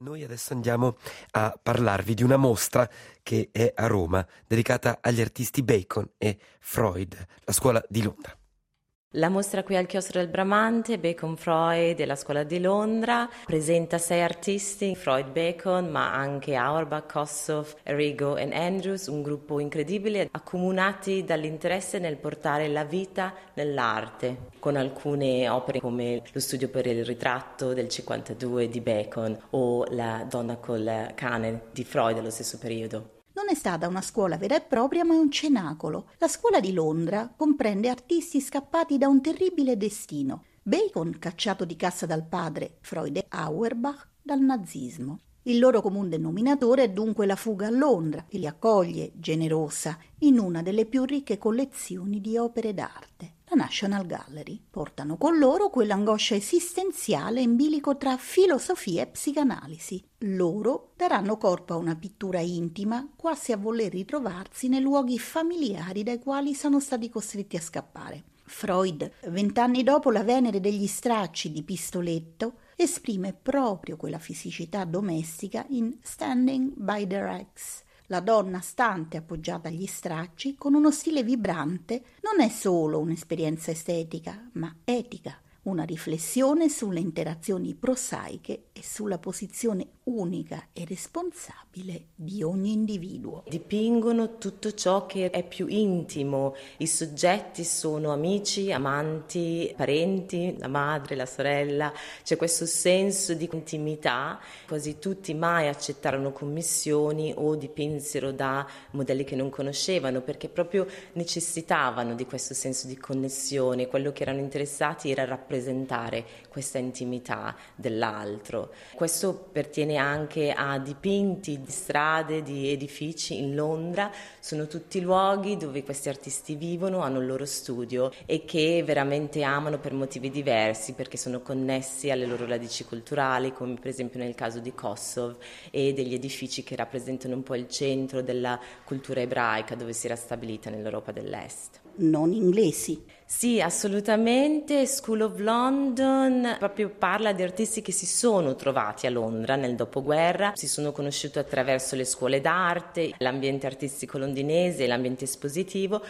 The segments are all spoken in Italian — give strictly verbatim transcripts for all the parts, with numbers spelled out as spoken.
Noi adesso andiamo a parlarvi di una mostra che è a Roma, dedicata agli artisti Bacon e Freud, la scuola di Londra. La mostra qui al Chiostro del Bramante, Bacon Freud e la Scuola di Londra, presenta sei artisti, Freud Bacon, ma anche Auerbach, Kossoff, Arrigo e Andrews, un gruppo incredibile, accomunati dall'interesse nel portare la vita nell'arte, con alcune opere come lo studio per il ritratto del cinquantadue di Bacon o la donna col cane di Freud dello stesso periodo. Non è stata una scuola vera e propria, ma un cenacolo. La scuola di Londra comprende artisti scappati da un terribile destino. Bacon, cacciato di cassa dal padre, Freud e Auerbach dal nazismo. Il loro comune denominatore è dunque la fuga a Londra, che li accoglie, generosa, in una delle più ricche collezioni di opere d'arte, la National Gallery. Portano con loro quell'angoscia esistenziale in bilico tra filosofia e psicanalisi. Loro daranno corpo a una pittura intima, quasi a voler ritrovarsi nei luoghi familiari dai quali sono stati costretti a scappare. Freud, vent'anni dopo la Venere degli stracci di Pistoletto, esprime proprio quella fisicità domestica in Standing by the Wrecks. La donna stante appoggiata agli stracci, con uno stile vibrante, non è solo un'esperienza estetica, ma etica, una riflessione sulle interazioni prosaiche e sulla posizione unica e responsabile di ogni individuo. Dipingono tutto ciò che è più intimo. I soggetti sono amici, amanti, parenti, la madre, la sorella. C'è questo senso di intimità. Quasi tutti mai accettarono commissioni o dipinsero da modelli che non conoscevano, perché proprio necessitavano di questo senso di connessione. Quello che erano interessati era rappresentare questa intimità dell'altro. Questo pertiene anche a dipinti di strade, di edifici in Londra. Sono tutti luoghi dove questi artisti vivono, hanno il loro studio e che veramente amano per motivi diversi, perché sono connessi alle loro radici culturali, come per esempio nel caso di Kossoff, e degli edifici che rappresentano un po' il centro della cultura ebraica dove si era stabilita nell'Europa dell'Est. Non inglesi. Sì, assolutamente. School of London proprio parla di artisti che si sono trovati a Londra nel dopoguerra, si sono conosciuti attraverso le scuole d'arte, l'ambiente artistico londinese, l'ambiente espositivo.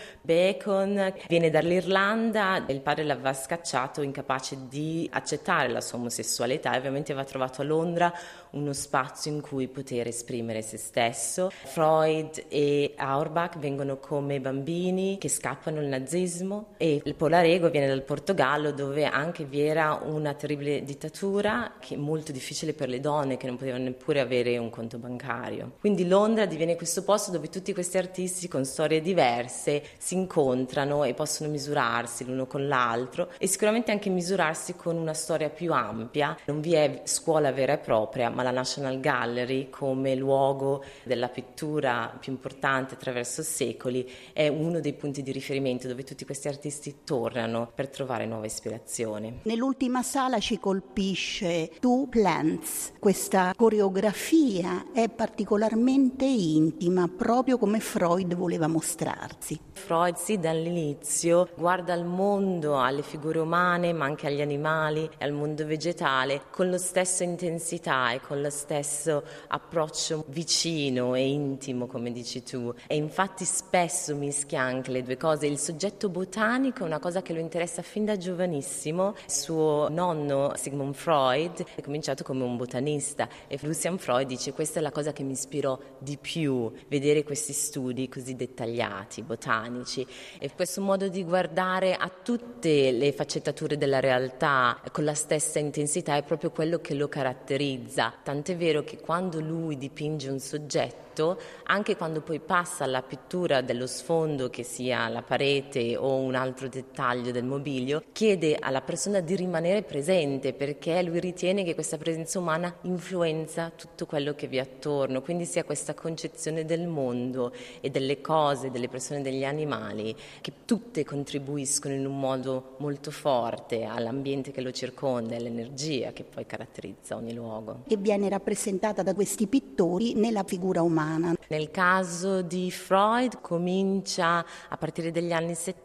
Bacon viene dall'Irlanda, il padre l'aveva scacciato, incapace di accettare la sua omosessualità, e ovviamente aveva trovato a Londra uno spazio in cui poter esprimere se stesso. Freud e Auerbach vengono come bambini che scappano il nazismo, e il Polarego viene dal Portogallo, dove anche vi era una terribile dittatura che è molto difficile per le donne, che non potevano neppure avere un conto bancario. Quindi Londra diviene questo posto dove tutti questi artisti con storie diverse si incontrano e possono misurarsi l'uno con l'altro, e sicuramente anche misurarsi con una storia più ampia. Non vi è scuola vera e propria, ma la National Gallery, come luogo della pittura più importante attraverso secoli, è uno dei punti di riferimento dove tutti questi artisti tornano per trovare nuove ispirazioni. Nell'ultima sala ci colpisce Two Plants. Questa coreografia è particolarmente intima, proprio come Freud voleva mostrarsi. Freud sì, dall'inizio guarda al mondo, alle figure umane, ma anche agli animali e al mondo vegetale con la stessa intensità e con lo stesso approccio vicino e intimo, come dici tu. E infatti spesso mischia anche le due cose. Il soggetto botanico è una cosa che lo interessa fin da giovanissimo. Suo nonno Sigmund Freud è cominciato come un botanista, e Lucian Freud dice: questa è la cosa che mi ispirò di più, vedere questi studi così dettagliati, botanici. E questo modo di guardare a tutte le faccettature della realtà con la stessa intensità è proprio quello che lo caratterizza. Tant'è vero che quando lui dipinge un soggetto, anche quando poi passa alla pittura dello sfondo, che sia la parete o un altro dettaglio del mobilio, chiede alla persona di rimanere presente, perché lui ritiene che questa presenza umana influenza tutto quello che vi è attorno. Quindi si ha questa concezione del mondo e delle cose, delle persone, degli animali, che tutte contribuiscono in un modo molto forte all'ambiente che lo circonda e all'energia che poi caratterizza ogni luogo. Che viene rappresentata da questi pittori nella figura umana. Nel caso di Freud comincia a partire dagli anni settanta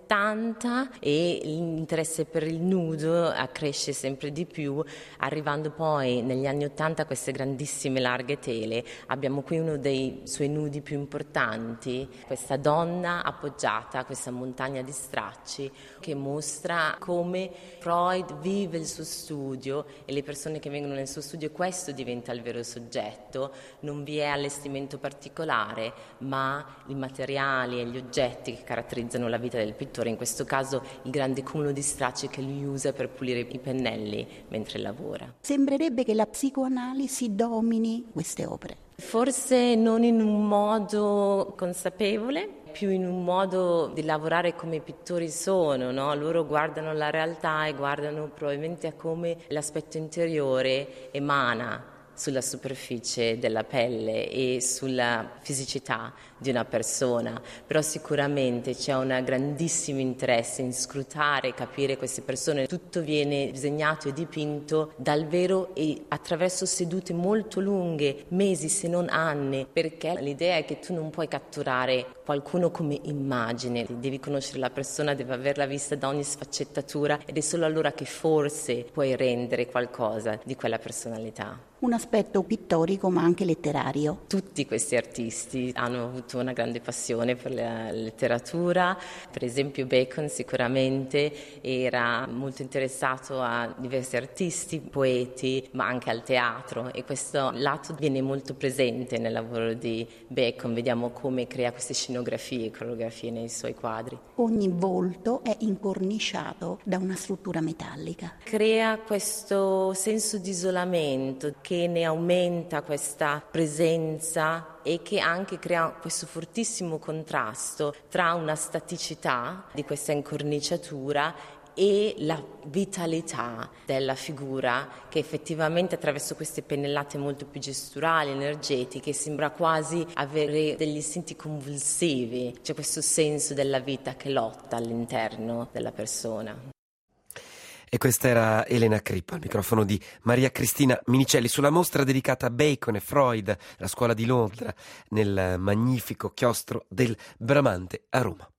settanta e l'interesse per il nudo cresce sempre di più, arrivando poi negli anni ottanta a queste grandissime larghe tele. Abbiamo qui uno dei suoi nudi più importanti, questa donna appoggiata a questa montagna di stracci che mostra come Freud vive il suo studio e le persone che vengono nel suo studio, questo diventa il vero soggetto. Non vi è allestimento particolare, ma i materiali e gli oggetti che caratterizzano la vita del pittore, in questo caso il grande cumulo di stracci che lui usa per pulire i pennelli mentre lavora. Sembrerebbe che la psicoanalisi domini queste opere. Forse non in un modo consapevole, più in un modo di lavorare come i pittori sono, no? Loro guardano la realtà e guardano probabilmente a come l'aspetto interiore emana sulla superficie della pelle e sulla fisicità di una persona, però sicuramente c'è un grandissimo interesse in scrutare e capire queste persone. Tutto viene disegnato e dipinto dal vero e attraverso sedute molto lunghe, mesi se non anni, perché l'idea è che tu non puoi catturare qualcuno come immagine, devi conoscere la persona, devi averla vista da ogni sfaccettatura ed è solo allora che forse puoi rendere qualcosa di quella personalità. Un aspetto pittorico ma anche letterario. Tutti questi artisti hanno avuto una grande passione per la letteratura. Per esempio Bacon sicuramente era molto interessato a diversi artisti, poeti, ma anche al teatro, e questo lato viene molto presente nel lavoro di Bacon. Vediamo come crea queste scenografie e coreografie nei suoi quadri. Ogni volto è incorniciato da una struttura metallica. Crea questo senso di isolamento che ne aumenta questa presenza e che anche crea questo fortissimo contrasto tra una staticità di questa incorniciatura e la vitalità della figura, che effettivamente attraverso queste pennellate molto più gesturali, energetiche, sembra quasi avere degli istinti convulsivi. C'è questo senso della vita che lotta all'interno della persona. E questa era Elena Crippa, al microfono di Maria Cristina Minicelli, sulla mostra dedicata a Bacon e Freud, la scuola di Londra, nel magnifico chiostro del Bramante a Roma.